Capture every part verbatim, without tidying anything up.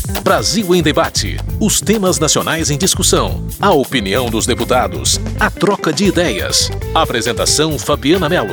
Brasil em Debate. Os temas nacionais em discussão. A opinião dos deputados. A troca de ideias. Apresentação Fabiana Mello.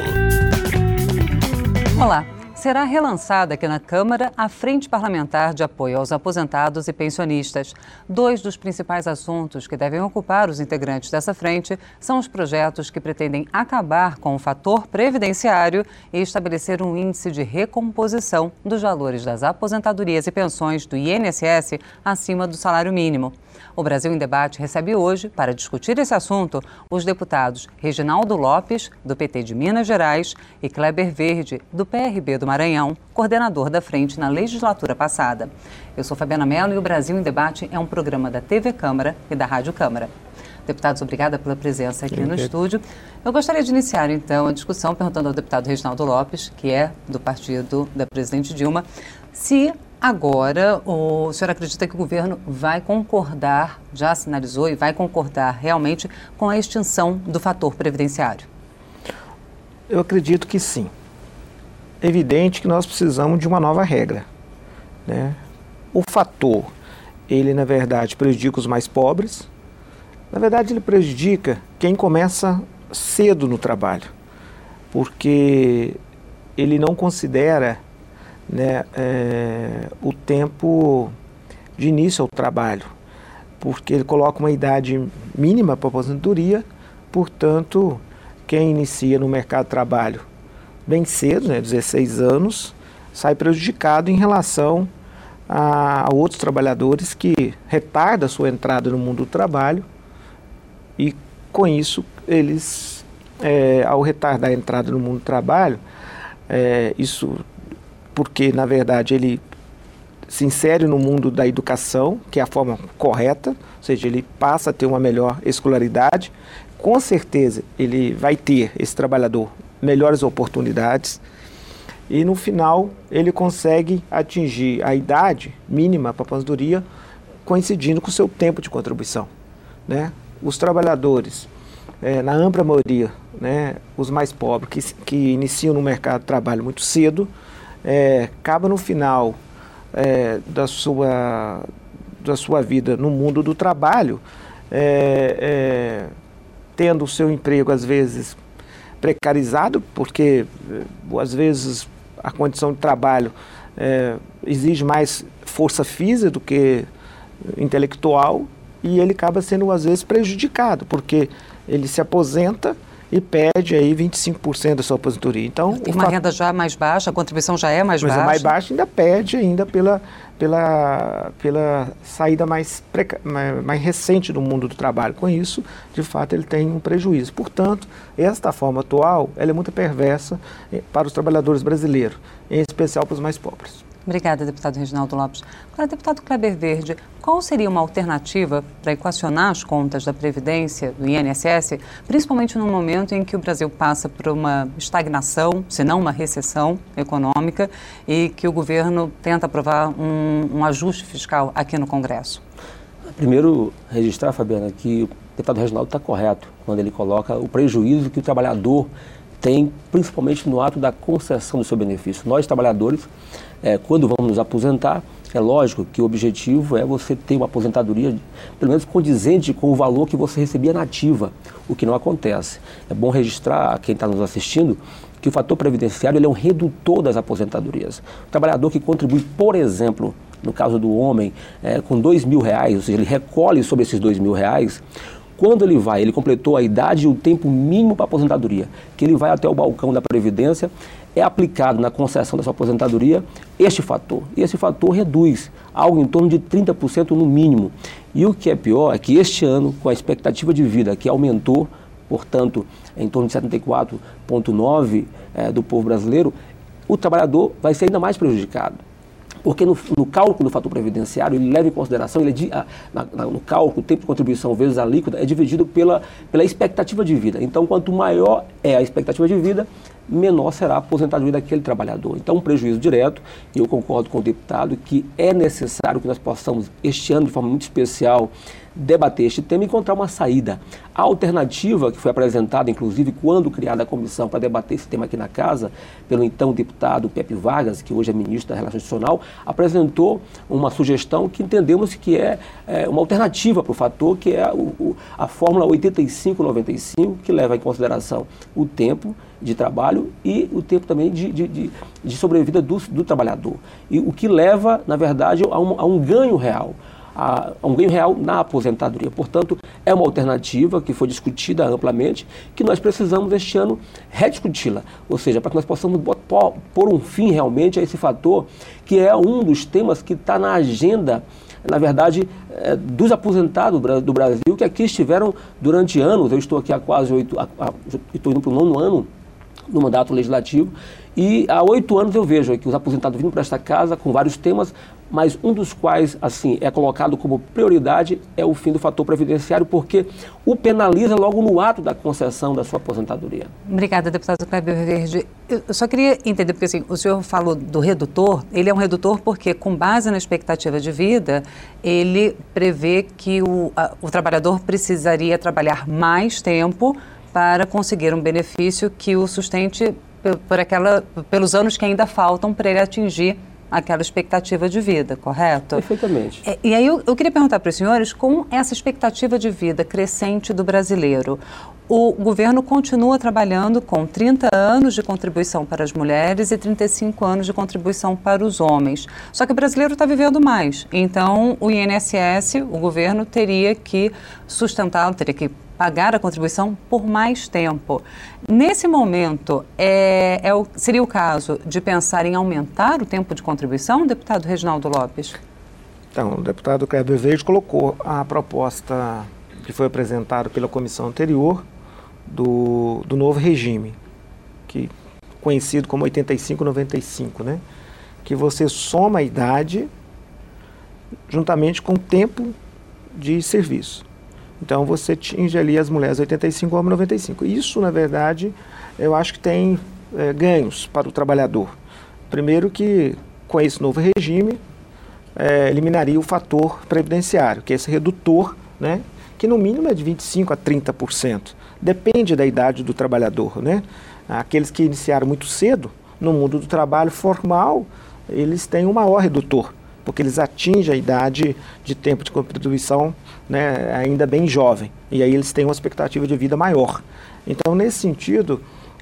Olá. Será relançada aqui na Câmara a Frente Parlamentar de Apoio aos Aposentados e Pensionistas. Dois dos principais assuntos que devem ocupar os integrantes dessa frente são os projetos que pretendem acabar com o fator previdenciário e estabelecer um índice de recomposição dos valores das aposentadorias e pensões do I N S S acima do salário mínimo. O Brasil em Debate recebe hoje, para discutir esse assunto, os deputados Reginaldo Lopes, do P T de Minas Gerais, e Kleber Verde, do P R B do Maranhão, coordenador da frente na legislatura passada. Eu sou Fabiana Mello e o Brasil em Debate é um programa da T V Câmara e da Rádio Câmara. Deputados, obrigada pela presença aqui no estúdio. Eu gostaria de iniciar, então, a discussão perguntando ao deputado Reginaldo Lopes, que é do partido da presidente Dilma, se agora o senhor acredita que o governo vai concordar, já sinalizou e vai concordar realmente com a extinção do fator previdenciário? Eu acredito que sim. É evidente que nós precisamos de uma nova regra, né? O fator, ele na verdade prejudica os mais pobres, na verdade ele prejudica quem começa cedo no trabalho, porque ele não considera, né, é, o tempo de início ao trabalho, porque ele coloca uma idade mínima para a aposentadoria, portanto, quem inicia no mercado de trabalho bem cedo, né, dezesseis anos, sai prejudicado em relação a, a outros trabalhadores que retardam a sua entrada no mundo do trabalho e, com isso, eles, é, ao retardar a entrada no mundo do trabalho, é, isso porque, na verdade, ele se insere no mundo da educação, que é a forma correta, ou seja, ele passa a ter uma melhor escolaridade. Com certeza, ele vai ter, esse trabalhador, melhores oportunidades e, no final, ele consegue atingir a idade mínima para a aposentadoria coincidindo com o seu tempo de contribuição, né? Os trabalhadores, é, na ampla maioria, né, os mais pobres, que, que iniciam no mercado de trabalho muito cedo, É, acaba no final é, da, sua, da sua vida no mundo do trabalho, é, é, tendo o seu emprego às vezes precarizado, porque às vezes a condição de trabalho é, exige mais força física do que intelectual, e ele acaba sendo às vezes prejudicado, porque ele se aposenta e perde aí vinte e cinco por cento da sua aposentadoria. Então, tem uma renda já mais baixa, a contribuição já é mais mas baixa. Mas é mais baixa, ainda perde ainda pela, pela, pela saída mais, preca, mais, mais recente do mundo do trabalho. Com isso, de fato, ele tem um prejuízo. Portanto, esta forma atual, ela é muito perversa para os trabalhadores brasileiros, em especial para os mais pobres. Obrigada, deputado Reginaldo Lopes. Agora, deputado Kleber Verde, qual seria uma alternativa para equacionar as contas da Previdência, do I N S S, principalmente no momento em que o Brasil passa por uma estagnação, se não uma recessão econômica, e que o governo tenta aprovar um, um ajuste fiscal aqui no Congresso? Primeiro, registrar, Fabiana, que o deputado Reginaldo está correto quando ele coloca o prejuízo que o trabalhador tem, principalmente no ato da concessão do seu benefício. Nós, trabalhadores, é, quando vamos nos aposentar, é lógico que o objetivo é você ter uma aposentadoria, pelo menos condizente com o valor que você recebia na ativa, o que não acontece. É bom registrar a quem está nos assistindo que o fator previdenciário ele é um redutor das aposentadorias. O trabalhador que contribui, por exemplo, no caso do homem, é, com dois mil reais, ou seja, ele recolhe sobre esses dois mil reais, quando ele vai, ele completou a idade e o tempo mínimo para a aposentadoria, que ele vai até o balcão da Previdência, é aplicado na concessão da sua aposentadoria este fator. E esse fator reduz algo em torno de trinta por cento no mínimo. E o que é pior é que este ano, com a expectativa de vida que aumentou, portanto, em torno de setenta e quatro vírgula nove por cento é, do povo brasileiro, o trabalhador vai ser ainda mais prejudicado. Porque no, no cálculo do fator previdenciário, ele leva em consideração, ele é di, a, na, no cálculo, o tempo de contribuição vezes a líquida é dividido pela, pela expectativa de vida. Então, quanto maior é a expectativa de vida, menor será a aposentadoria daquele trabalhador. Então, um prejuízo direto, e eu concordo com o deputado que é necessário que nós possamos, este ano, de forma muito especial, debater este tema e encontrar uma saída. A alternativa que foi apresentada, inclusive, quando criada a comissão para debater esse tema aqui na Casa, pelo então deputado Pepe Vargas, que hoje é ministro da Relação Institucional, apresentou uma sugestão que entendemos que é, é uma alternativa para o fator, que é o, o, a fórmula oitenta e cinco noventa e cinco, que leva em consideração o tempo de trabalho e o tempo também de, de, de, de sobrevida do, do trabalhador. E o que leva, na verdade, a um, a um ganho real. A, a um ganho real na aposentadoria. Portanto, é uma alternativa que foi discutida amplamente, que nós precisamos este ano rediscuti-la, ou seja, para que nós possamos pôr um fim realmente a esse fator, que é um dos temas que está na agenda, na verdade, é, dos aposentados do Brasil, que aqui estiveram durante anos. Eu estou aqui há quase oito, a, a, estou indo para o nono ano no mandato legislativo, e há oito anos eu vejo aqui os aposentados vindo para esta casa com vários temas, mas um dos quais, assim, é colocado como prioridade é o fim do fator previdenciário, porque o penaliza logo no ato da concessão da sua aposentadoria. Obrigada, deputado Kleber Verde. Eu só queria entender, porque assim, o senhor falou do redutor, ele é um redutor porque, com base na expectativa de vida, ele prevê que o, a, o trabalhador precisaria trabalhar mais tempo para conseguir um benefício que o sustente por aquela, pelos anos que ainda faltam para ele atingir aquela expectativa de vida, correto? Perfeitamente. É, e aí eu, eu queria perguntar para os senhores, com essa expectativa de vida crescente do brasileiro, o governo continua trabalhando com trinta anos de contribuição para as mulheres e trinta e cinco anos de contribuição para os homens. Só que o brasileiro está vivendo mais. Então, o I N S S, o governo teria que sustentá-lo, teria que pagar a contribuição por mais tempo. Nesse momento, é, é o, seria o caso de pensar em aumentar o tempo de contribuição, deputado Reginaldo Lopes? Então, o deputado Kleber Verde colocou a proposta que foi apresentada pela comissão anterior do, do novo regime, que, conhecido como oitenta e cinco noventa e cinco, né? Que você soma a idade juntamente com o tempo de serviço. Então, você atinge ali as mulheres oitenta e cinco, homens noventa e cinco. Isso, na verdade, eu acho que tem é, ganhos para o trabalhador. Primeiro que, com esse novo regime, é, eliminaria o fator previdenciário, que é esse redutor, né, que no mínimo é de vinte e cinco por cento a trinta por cento. Depende da idade do trabalhador, né? Aqueles que iniciaram muito cedo, no mundo do trabalho formal, eles têm um maior redutor, porque eles atingem a idade de tempo de contribuição, né, ainda bem jovem, e aí eles têm uma expectativa de vida maior. Então, nesse sentido,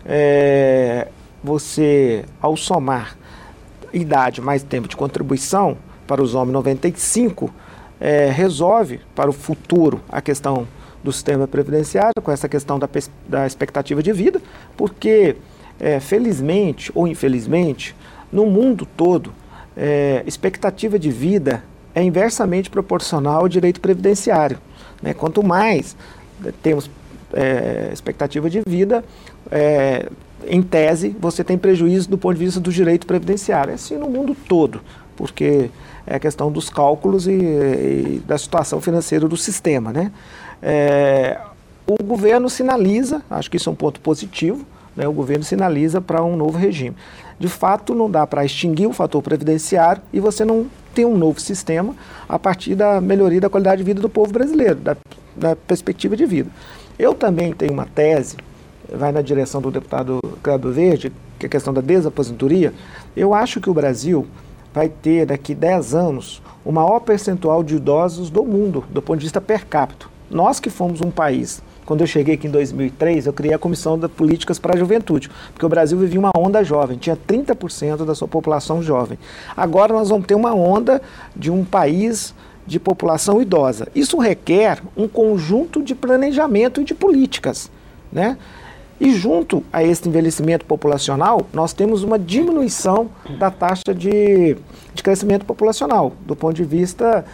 é, você, ao somar idade mais tempo de contribuição para os homens noventa e cinco, é, resolve para o futuro a questão do sistema previdenciário, com essa questão da, da expectativa de vida, porque, é, felizmente ou infelizmente, no mundo todo, É, expectativa de vida é inversamente proporcional ao direito previdenciário, né? Quanto mais é, temos é, expectativa de vida, é, em tese, você tem prejuízo do ponto de vista do direito previdenciário. É assim no mundo todo, porque é a questão dos cálculos e, e da situação financeira do sistema, né? É, o governo sinaliza, acho que isso é um ponto positivo, né? O governo sinaliza para um novo regime. De fato, não dá para extinguir o fator previdenciário e você não ter um novo sistema a partir da melhoria da qualidade de vida do povo brasileiro, da, da perspectiva de vida. Eu também tenho uma tese, vai na direção do deputado Kleber Verde, que é a questão da desaposentadoria. Eu acho que o Brasil vai ter, daqui dez anos, o maior percentual de idosos do mundo, do ponto de vista per capita. Nós que fomos um país... Quando eu cheguei aqui em dois mil e três, eu criei a Comissão de Políticas para a Juventude, porque o Brasil vivia uma onda jovem, tinha trinta por cento da sua população jovem. Agora nós vamos ter uma onda de um país de população idosa. Isso requer um conjunto de planejamento e de políticas, né? E junto a esse envelhecimento populacional, nós temos uma diminuição da taxa de, de crescimento populacional, do ponto de vista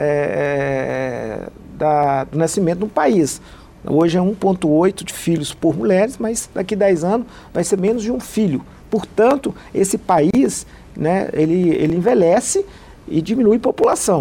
é, da, do nascimento no país. Hoje é um vírgula oito de filhos por mulheres, mas daqui a dez anos vai ser menos de um filho. Portanto, esse país, né, ele, ele envelhece e diminui população.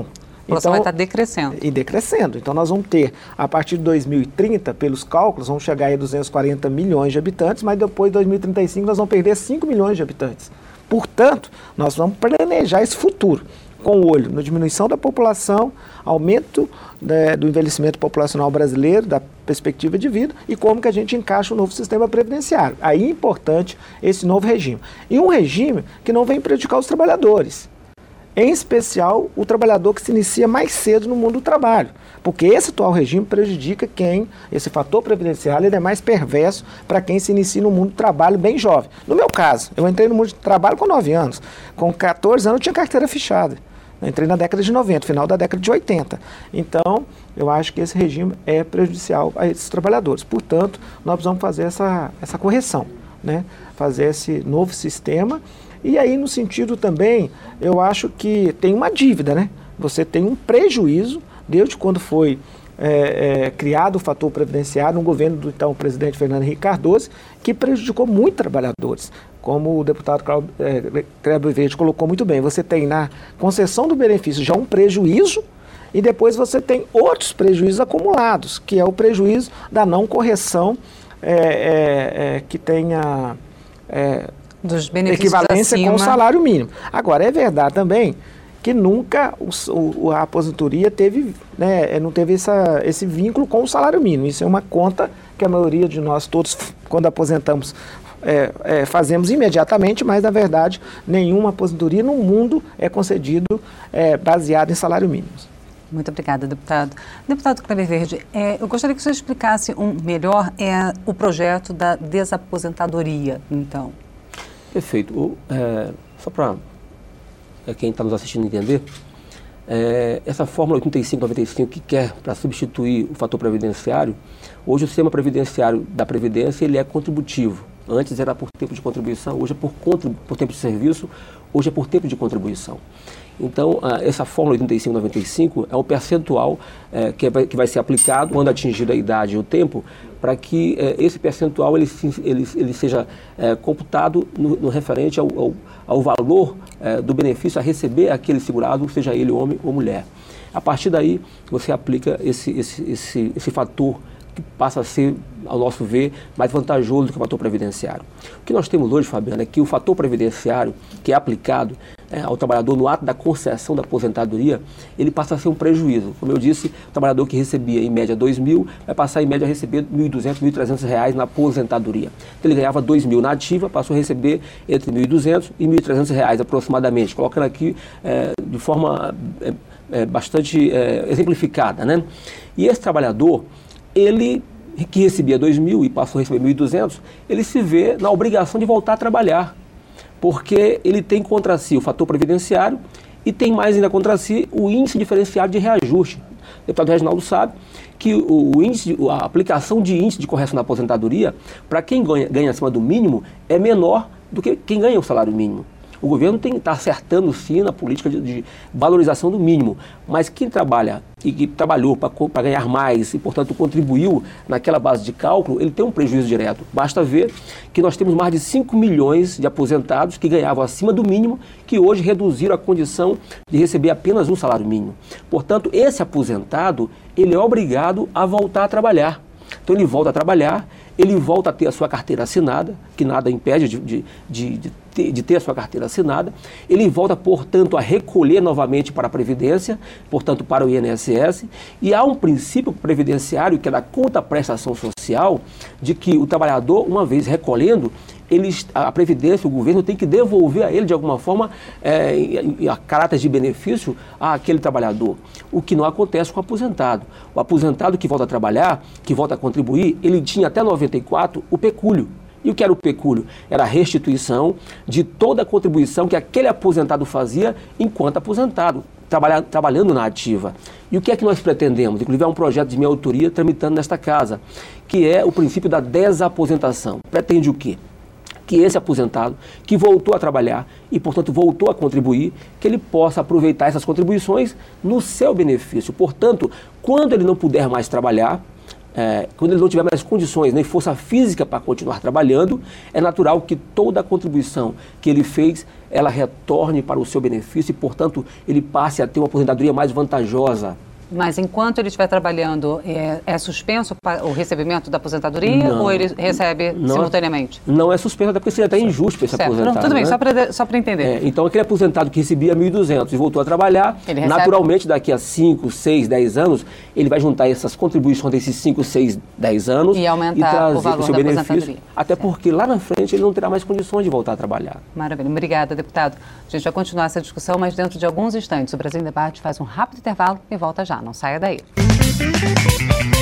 população então, vai estar decrescendo. E decrescendo. Então nós vamos ter, a partir de dois mil e trinta, pelos cálculos, vamos chegar a duzentos e quarenta milhões de habitantes, mas depois de dois mil e trinta e cinco nós vamos perder cinco milhões de habitantes. Portanto, nós vamos planejar esse futuro com o olho na diminuição da população, aumento né, do envelhecimento populacional brasileiro, da perspectiva de vida e como que a gente encaixa o novo sistema previdenciário. Aí é importante esse novo regime. E um regime que não vem prejudicar os trabalhadores, em especial o trabalhador que se inicia mais cedo no mundo do trabalho, porque esse atual regime prejudica quem, esse fator previdenciário ele é mais perverso para quem se inicia no mundo do trabalho bem jovem. No meu caso, eu entrei no mundo do trabalho com nove anos, com catorze anos eu tinha carteira fechada. Eu entrei na década de noventa, final da década de oitenta. Então, eu acho que esse regime é prejudicial a esses trabalhadores. Portanto, nós precisamos fazer essa, essa correção, né? Fazer esse novo sistema. E aí, no sentido também, eu acho que tem uma dívida, né? Você tem um prejuízo, desde quando foi é, é, criado o fator previdenciário no governo do então presidente Fernando Henrique Cardoso, que prejudicou muito trabalhadores. Como o deputado Kleber Verde colocou muito bem, você tem na concessão do benefício já um prejuízo e depois você tem outros prejuízos acumulados, que é o prejuízo da não correção é, é, é, que tenha é, dos benefícios equivalência acima. Com o salário mínimo. Agora, é verdade também que nunca o, o, a aposentadoria teve, né, não teve essa, esse vínculo com o salário mínimo. Isso é uma conta que a maioria de nós todos, quando aposentamos, É, é, fazemos imediatamente, mas na verdade nenhuma aposentadoria no mundo é concedido é, baseado em salário mínimo. Muito obrigada, deputado. Deputado Kleber Verde, é, eu gostaria que o senhor explicasse um, melhor é, o projeto da desaposentadoria, então. Perfeito. O, é, só para é, quem está nos assistindo entender, é, essa fórmula oitenta e cinco noventa e cinco que quer para substituir o fator previdenciário, hoje o sistema previdenciário da Previdência ele é contributivo. Antes era por tempo de contribuição, hoje é por, contribu- por tempo de serviço, hoje é por tempo de contribuição. Então, ah, essa fórmula oitenta e cinco noventa e cinco é um percentual eh, que, vai, que vai ser aplicado quando atingida a idade e o tempo, para que eh, esse percentual ele, ele, ele seja eh, computado no, no referente ao, ao, ao valor eh, do benefício a receber aquele segurado, seja ele homem ou mulher. A partir daí, você aplica esse, esse, esse, esse fator que passa a ser, ao nosso ver, mais vantajoso do que o fator previdenciário. O que nós temos hoje, Fabiana, é que o fator previdenciário, que é aplicado é, ao trabalhador no ato da concessão da aposentadoria, ele passa a ser um prejuízo. Como eu disse, o trabalhador que recebia em média dois mil, vai passar em média a receber mil e duzentos, mil e trezentos reais na aposentadoria. Então, ele ganhava dois mil na ativa, passou a receber entre mil e duzentos e mil e trezentos reais aproximadamente, colocando aqui é, de forma é, é, bastante é, exemplificada, né? E esse trabalhador, ele que recebia dois mil e passou a receber mil e duzentos, ele se vê na obrigação de voltar a trabalhar, porque ele tem contra si o fator previdenciário e tem mais ainda contra si o índice diferenciado de reajuste. O deputado Reginaldo sabe que o, o índice, a aplicação de índice de correção da aposentadoria, para quem ganha, ganha acima do mínimo, é menor do que quem ganha o salário mínimo. O governo está acertando sim na política de, de valorização do mínimo, mas quem trabalha e que trabalhou para ganhar mais e, portanto, contribuiu naquela base de cálculo, ele tem um prejuízo direto. Basta ver que nós temos mais de cinco milhões de aposentados que ganhavam acima do mínimo, que hoje reduziram a condição de receber apenas um salário mínimo. Portanto, esse aposentado, ele é obrigado a voltar a trabalhar. Então, ele volta a trabalhar, ele volta a ter a sua carteira assinada, que nada impede de, de, de, de, ter, de ter a sua carteira assinada, ele volta, portanto, a recolher novamente para a Previdência, portanto, para o I N S S, e há um princípio previdenciário, que é da contraprestação social, de que o trabalhador, uma vez recolhendo, ele, a Previdência, o governo tem que devolver a ele, de alguma forma, é, a caráter de benefício àquele trabalhador, o que não acontece com o aposentado. O aposentado que volta a trabalhar, que volta a contribuir, ele tinha até noventa e quatro o pecúlio. E o que era o pecúlio? Era a restituição de toda a contribuição que aquele aposentado fazia enquanto aposentado, trabalha, trabalhando na ativa. E o que é que nós pretendemos? Inclusive, é um projeto de minha autoria tramitando nesta casa, que é o princípio da desaposentação. Pretende o quê? Que esse aposentado, que voltou a trabalhar e, portanto, voltou a contribuir, que ele possa aproveitar essas contribuições no seu benefício. Portanto, quando ele não puder mais trabalhar, é, quando ele não tiver mais condições nem força física para continuar trabalhando, é natural que toda a contribuição que ele fez, ela retorne para o seu benefício e, portanto, ele passe a ter uma aposentadoria mais vantajosa. Mas enquanto ele estiver trabalhando, é, é suspenso o recebimento da aposentadoria não, ou ele recebe não, simultaneamente? Não é suspenso, até porque seria até injusto para esse certo. aposentado. Não, tudo bem, né? só para só para entender. É, então, aquele aposentado que recebia mil e duzentos e voltou a trabalhar, ele recebe... naturalmente, daqui a cinco, seis, dez anos, ele vai juntar essas contribuições desses cinco, seis, dez anos e aumentar e trazer o valor o seu da benefício, aposentadoria. até certo. porque lá na frente ele não terá mais condições de voltar a trabalhar. Maravilha. Obrigada, deputado. A gente vai continuar essa discussão, mas dentro de alguns instantes. O Brasil em Debate faz um rápido intervalo e volta já. Não saia daí. Música